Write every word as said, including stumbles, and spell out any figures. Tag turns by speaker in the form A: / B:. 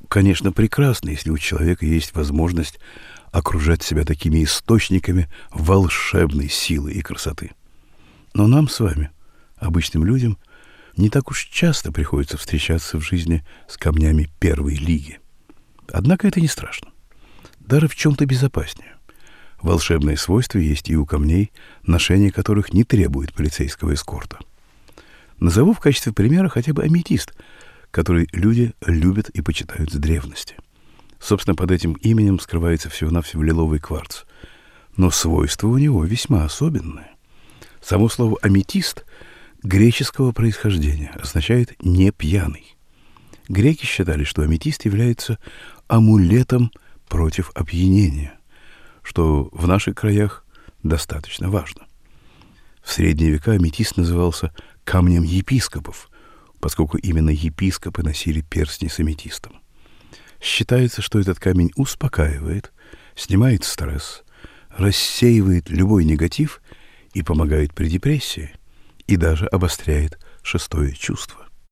A: конечно, прекрасно, если у человека есть возможность окружать себя такими источниками волшебной силы и красоты. Но нам с вами, обычным людям, не так уж часто приходится встречаться в жизни с камнями первой лиги. Однако это не страшно. Даже в чем-то безопаснее. Волшебные свойства есть и у камней, ношение которых не требует полицейского эскорта. Назову в качестве примера хотя бы аметист, который люди любят и почитают с древности. Собственно, под этим именем скрывается всего-навсего лиловый кварц. Но свойства у него весьма особенные. Само слово «аметист» греческого происхождения означает «не пьяный». Греки считали, что аметист является амулетом против опьянения, что в наших краях достаточно важно. В средние века аметист назывался камнем епископов, поскольку именно епископы носили перстни с аметистом. Считается, что этот камень успокаивает, снимает стресс, рассеивает любой негатив и помогает при депрессии, и даже обостряет шестое чувство.